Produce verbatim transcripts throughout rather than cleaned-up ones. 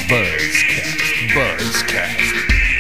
Buzzcast, Buzzcast,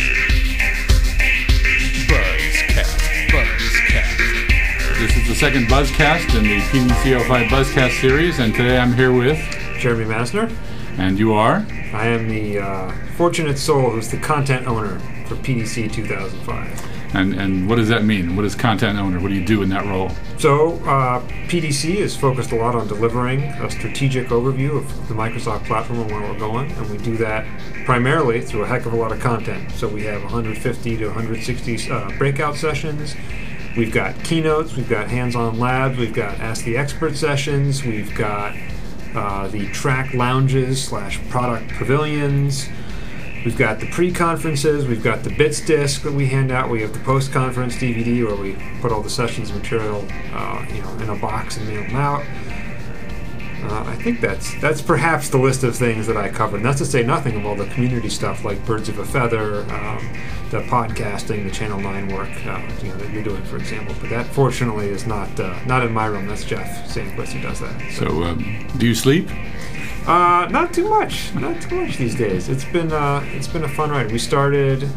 Buzzcast, Buzzcast. This is the second Buzzcast in the P D C oh five Buzzcast series, and today I'm here with Jeremy Masner. And you are? I am the uh, fortunate soul who's the content owner for P D C two thousand five. And and what does that mean? What is content owner? What do you do in that role? So, uh, P D C is focused a lot on delivering a strategic overview of the Microsoft platform and where we're going, and we do that primarily through a heck of a lot of content. So we have one hundred fifty to one hundred sixty uh, breakout sessions. We've got keynotes, we've got hands-on labs, we've got Ask the Expert sessions, we've got uh, the track lounges slash product pavilions. We've got the pre-conferences, we've got the bits disc that we hand out, we have the post-conference D V D where we put all the sessions material uh, you know, in a box and mail them out. Uh, I think that's that's perhaps the list of things that I covered. And that's to say nothing of all the community stuff like Birds of a Feather, um, the podcasting, the Channel nine work uh, you know, that you're doing, for example. But that, fortunately, is not uh, not in my room. That's Jeff Sandquist who does that. So, so um, do you sleep? Uh, not too much. Not too much these days. It's been uh, it's been a fun ride. We started,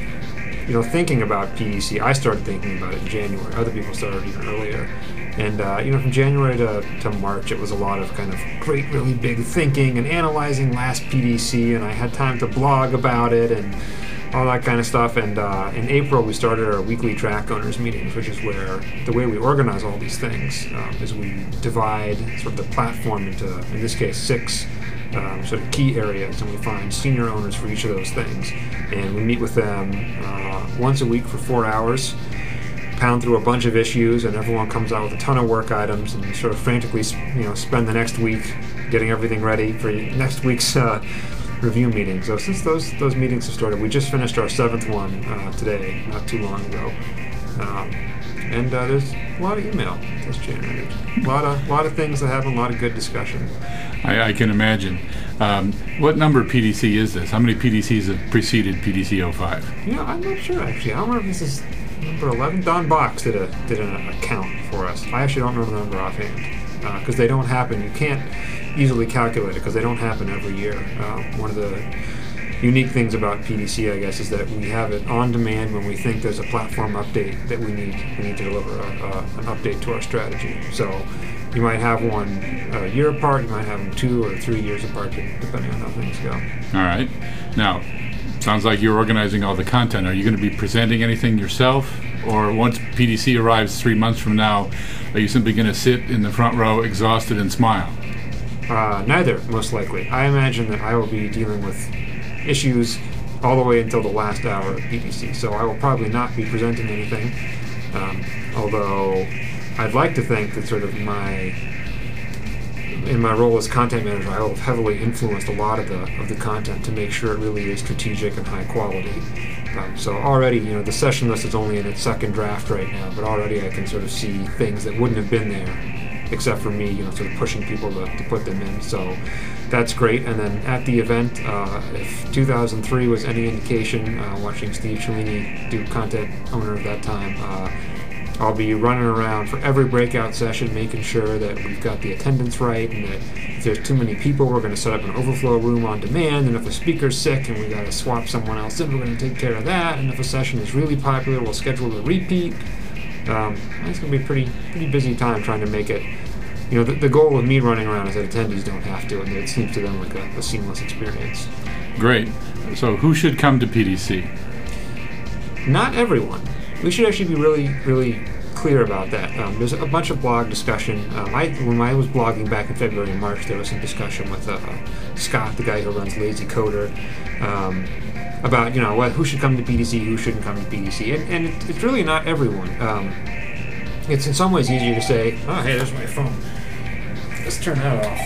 you know, thinking about P D C. I started thinking about it in January. Other people started even earlier. And, uh, you know, from January to, to March, it was a lot of kind of great, really big thinking and analyzing last P D C, and I had time to blog about it and all that kind of stuff. And uh, in April, we started our weekly track owners meetings, which is where the way we organize all these things um, is we divide sort of the platform into, in this case, six um, sort of key areas, and we find senior owners for each of those things. And we meet with them uh, once a week for four hours. Pound through a bunch of issues, and everyone comes out with a ton of work items, and sort of frantically, you know, spend the next week getting everything ready for next week's uh, review meeting. So since those those meetings have started, we just finished our seventh one uh, today, not too long ago, um, and uh, there's a lot of email that's generated, a lot of lot of things that happen, a lot of good discussion. I, I can imagine. Um, what number P D C is this? How many P D Cs have preceded P D C oh five? You know, I'm not sure actually. I don't remember if this is number eleven. Don Box did a did an account for us. I actually don't remember the number offhand because uh, they don't happen. You can't easily calculate it because they don't happen every year. Uh, one of the unique things about P D C, I guess, is that we have it on demand when we think there's a platform update that we need we need to deliver a, uh, an update to our strategy. So you might have one a year apart, you might have them two or three years apart, depending on how things go. All right. Now, sounds like you're organizing all the content. Are you going to be presenting anything yourself? Or once P D C arrives three months from now, are you simply going to sit in the front row exhausted and smile? Uh, neither, most likely. I imagine that I will be dealing with issues all the way until the last hour of P D C, so I will probably not be presenting anything. Um, although I'd like to think that sort of my in my role as content manager, I will have heavily influenced a lot of the of the content to make sure it really is strategic and high quality. Um, so already, you know, the session list is only in its second draft right now, but already I can sort of see things that wouldn't have been there, except for me, you know, sort of pushing people to, to put them in. So that's great. And then at the event, uh, if two thousand three was any indication, uh, watching Steve Cellini do content owner at that time, uh, I'll be running around for every breakout session, making sure that we've got the attendance right, and that if there's too many people, we're going to set up an overflow room on demand, and if a speaker's sick and we got to swap someone else in, we're going to take care of that, and if a session is really popular, we'll schedule a repeat. Um, it's going to be a pretty, pretty busy time trying to make it. You know, the, the goal of me running around is that attendees don't have to, and that it seems to them like a, a seamless experience. Great. So who should come to P D C? Not everyone. We should actually be really, really clear about that. Um, there's a bunch of blog discussion. Um, I, when I was blogging back in February and March, there was some discussion with uh, Scott, the guy who runs Lazy Coder, um, about, you know, what, who should come to P D C, who shouldn't come to P D C. And, and it, it's really not everyone. Um, it's in some ways easier to say, oh, hey, there's my phone. Let's turn that off.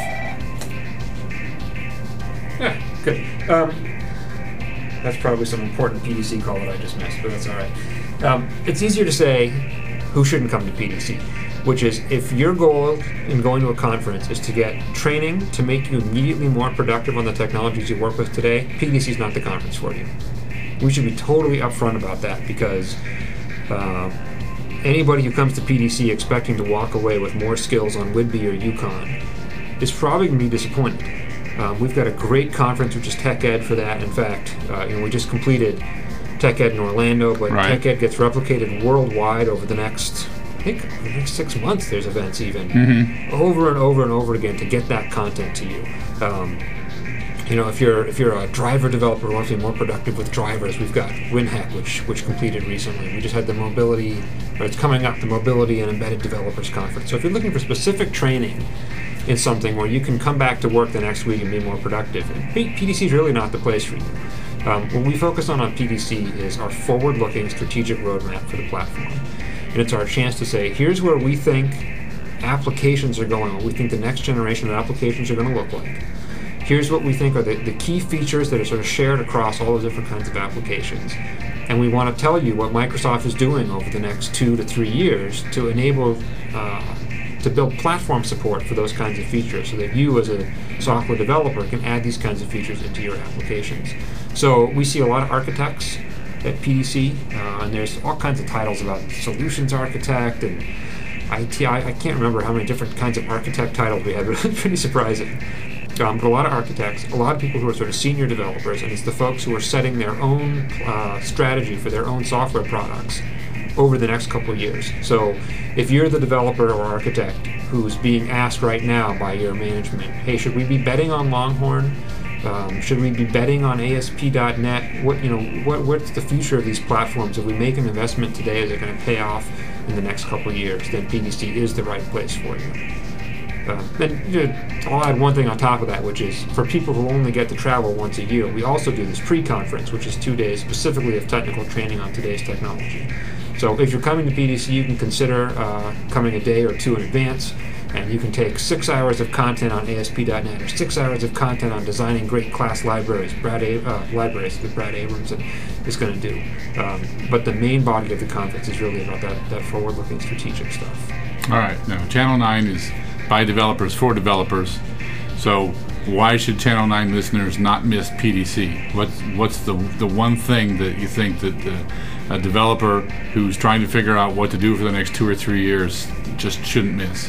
Yeah, good. Um, that's probably some important P D C call that I just missed, but that's all right. Um, it's easier to say who shouldn't come to P D C, which is if your goal in going to a conference is to get training to make you immediately more productive on the technologies you work with today, P D C is not the conference for you. We should be totally upfront about that because uh, anybody who comes to P D C expecting to walk away with more skills on Whidbey or Yukon is probably going to be disappointed. Um, we've got a great conference, which is TechEd for that. In fact, uh, you know, we just completed TechEd in Orlando, but right. TechEd gets replicated worldwide over the next, I think, over the next six months. There's events even mm-hmm. over and over and over again to get that content to you. Um, you know, if you're if you're a driver developer who wants to be more productive with drivers, we've got WinHack, which which completed recently. We just had the mobility, or it's coming up, the Mobility and Embedded Developers Conference. So if you're looking for specific training in something where you can come back to work the next week and be more productive, P D C is really not the place for you. Um, what we focus on on P D C is our forward-looking strategic roadmap for the platform. And it's our chance to say, here's where we think applications are going, what we think the next generation of applications are going to look like. Here's what we think are the, the key features that are sort of shared across all the different kinds of applications. And we want to tell you what Microsoft is doing over the next two to three years to enable, uh, to build platform support for those kinds of features so that you as a software developer can add these kinds of features into your applications. So we see a lot of architects at P D C, uh, and there's all kinds of titles about solutions architect and I T. I, I can't remember how many different kinds of architect titles we had, but it's pretty surprising. Um, but a lot of architects, a lot of people who are sort of senior developers, and it's the folks who are setting their own uh, strategy for their own software products over the next couple of years. So if you're the developer or architect who's being asked right now by your management, hey, should we be betting on Longhorn? Um, should we be betting on A S P dot net? What you know, what what's the future of these platforms? If we make an investment today, is it going to pay off in the next couple of years? Then P D C is the right place for you. Uh, and you know, I'll add one thing on top of that, which is for people who only get to travel once a year, we also do this pre-conference, which is two days specifically of technical training on today's technology. So if you're coming to P D C, you can consider uh, coming a day or two in advance, and you can take six hours of content on A S P dot net or six hours of content on designing great class libraries, Brad A- uh, libraries that Brad Abrams is going to do. Um, but the main body of the conference is really about that, that forward-looking strategic stuff. All right. Now, Channel nine is by developers for developers. So why should Channel nine listeners not miss P D C? What's, what's the, the one thing that you think that the, a developer who's trying to figure out what to do for the next two or three years just shouldn't miss?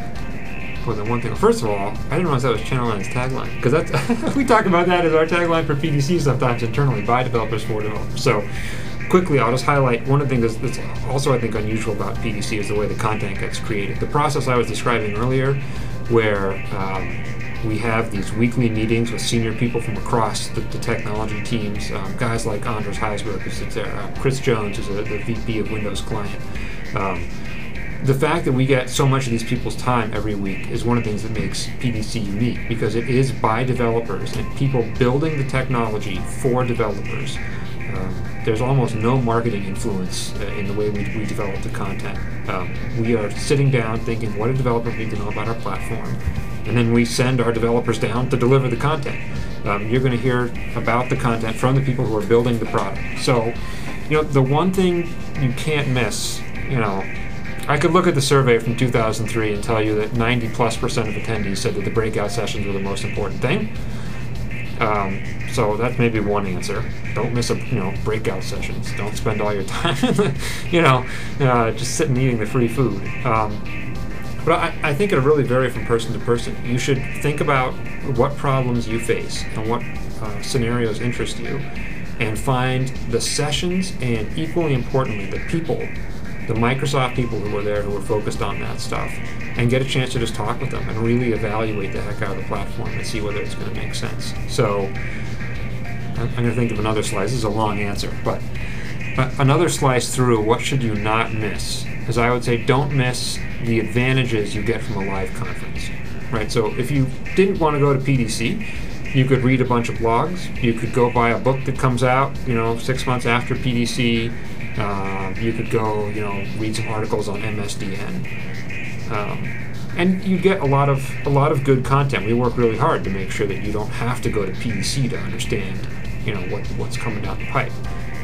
Well, the one thing, first of all, I didn't realize that was Channel nine's tagline, because that's we talk about that as our tagline for P D C sometimes internally, by developers for developers. So quickly, I'll just highlight one of the things that's, that's also, I think, unusual about P D C is the way the content gets created. The process I was describing earlier, where um, we have these weekly meetings with senior people from across the, the technology teams, um, guys like Anders Heisberg, who sits there, uh, Chris Jones, who's a, the V P of Windows Client. Um, The fact that we get so much of these people's time every week is one of the things that makes P D C unique, because it is by developers and people building the technology for developers. Um, there's almost no marketing influence uh, in the way we, we develop the content. Um, we are sitting down thinking, what do developers need to know about our platform? And then we send our developers down to deliver the content. Um, you're going to hear about the content from the people who are building the product. So, you know, the one thing you can't miss, you know, I could look at the survey from two thousand three and tell you that ninety plus percent of attendees said that the breakout sessions were the most important thing. Um, so that's maybe one answer. Don't miss a you know breakout sessions. Don't spend all your time, you know, uh, just sitting eating the free food. Um, but I, I think it'll really vary from person to person. You should think about what problems you face and what uh, scenarios interest you, and find the sessions and, equally importantly, the people. The Microsoft people who were there who were focused on that stuff, and get a chance to just talk with them and really evaluate the heck out of the platform and see whether it's going to make sense. So I'm going to think of another slice. This is a long answer, but another slice through what should you not miss is, I would say, don't miss the advantages you get from a live conference. Right? So if you didn't want to go to P D C, you could read a bunch of blogs. You could go buy a book that comes out, you know, six months after P D C. Uh, you could go, you know, read some articles on M S D N, um, and you get a lot of a lot of good content. We work really hard to make sure that you don't have to go to P D C to understand, you know, what what's coming down the pipe.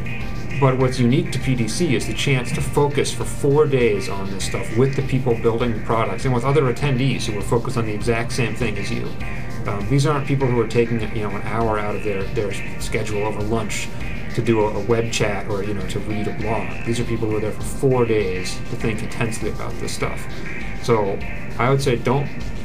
But what's unique to P D C is the chance to focus for four days on this stuff with the people building the products and with other attendees who are focused on the exact same thing as you. Um, these aren't people who are taking, you know, an hour out of their their schedule over lunch to do a, a web chat or, you know, to read a blog. These are people who are there for four days to think intensely about this stuff. So I would say don't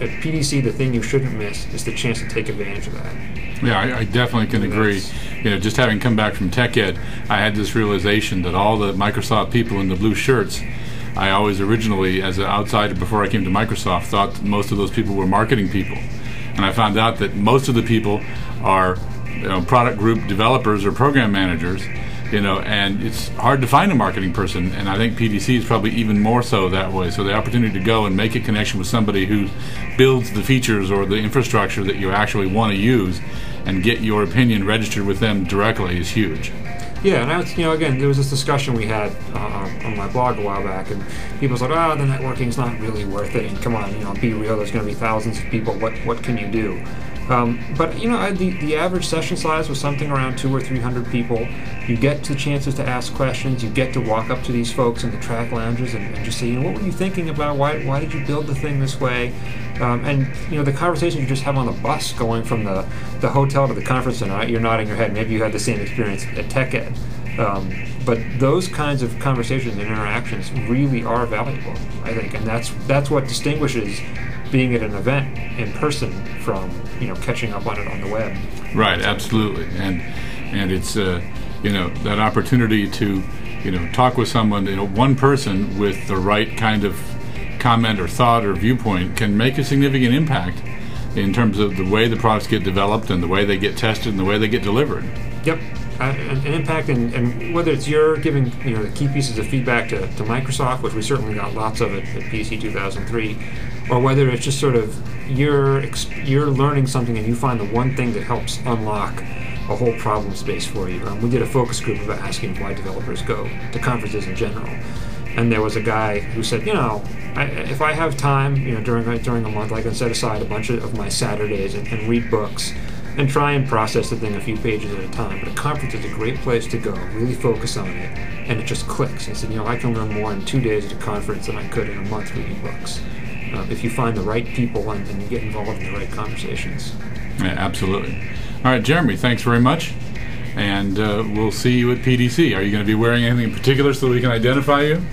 at P D C, the thing you shouldn't miss is the chance to take advantage of that. Yeah, I, I definitely can And agree. that's- You know, just having come back from Tech Ed, I had this realization that all the Microsoft people in the blue shirts, I always originally, as an outsider before I came to Microsoft, thought that most of those people were marketing people. And I found out that most of the people are, you know, product group developers or program managers, you know, and it's hard to find a marketing person, and I think P D C is probably even more so that way. So the opportunity to go and make a connection with somebody who builds the features or the infrastructure that you actually want to use and get your opinion registered with them directly is huge. Yeah, and I was, you know, again, there was this discussion we had uh, on my blog a while back, and people said, "Oh, the networking's not really worth it." And come on, you know, be real. There's going to be thousands of people. What what can you do? Um, but you know, I, the the average session size was something around two or three hundred people. You get the chances to ask questions. You get to walk up to these folks in the track lounges and, and just say, you know, what were you thinking about? Why why did you build the thing this way? Um, and you know, the conversation you just have on the bus going from the the hotel to the conference center. You're nodding your head. Maybe you had the same experience at Tech Ed. Um, but those kinds of conversations and interactions really are valuable, I think, and that's that's what distinguishes being at an event in person from, you know, catching up on it on the web. Right, absolutely, and and it's uh, you know, that opportunity to, you know, talk with someone, you know, one person with the right kind of comment or thought or viewpoint can make a significant impact in terms of the way the products get developed and the way they get tested and the way they get delivered. Yep. Uh, an, an impact, and, and whether it's you're giving, you know, the key pieces of feedback to, to Microsoft, which we certainly got lots of it at P D C two thousand three, or whether it's just sort of you're exp- you're learning something and you find the one thing that helps unlock a whole problem space for you. Um, we did a focus group about asking why developers go to conferences in general, and there was a guy who said, you know, I, if I have time, you know, during a, during a month, I can set aside a bunch of, of my Saturdays and, and read books and try and process the thing a few pages at a time. But a conference is a great place to go, really focus on it, and it just clicks. I said, you know, I can learn more in two days at a conference than I could in a month reading books. Uh, if you find the right people and, and you get involved in the right conversations. Yeah, absolutely. All right, Jeremy, thanks very much, and uh, we'll see you at P D C. Are you going to be wearing anything in particular so that we can identify you?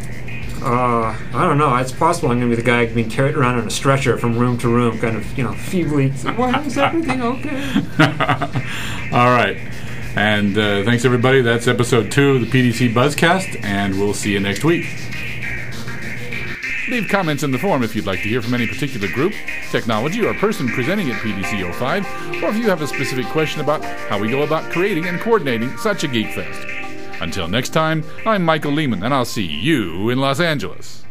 Uh, I don't know. It's possible I'm going to be the guy being carried around in a stretcher from room to room, kind of, you know, feebly. Why is everything okay? All right. And uh, thanks, everybody. That's episode two of the P D C Buzzcast, and we'll see you next week. Leave comments in the forum if you'd like to hear from any particular group, technology, or person presenting at P D C oh five, or if you have a specific question about how we go about creating and coordinating such a Geek Fest. Until next time, I'm Michael Lehman, and I'll see you in Los Angeles.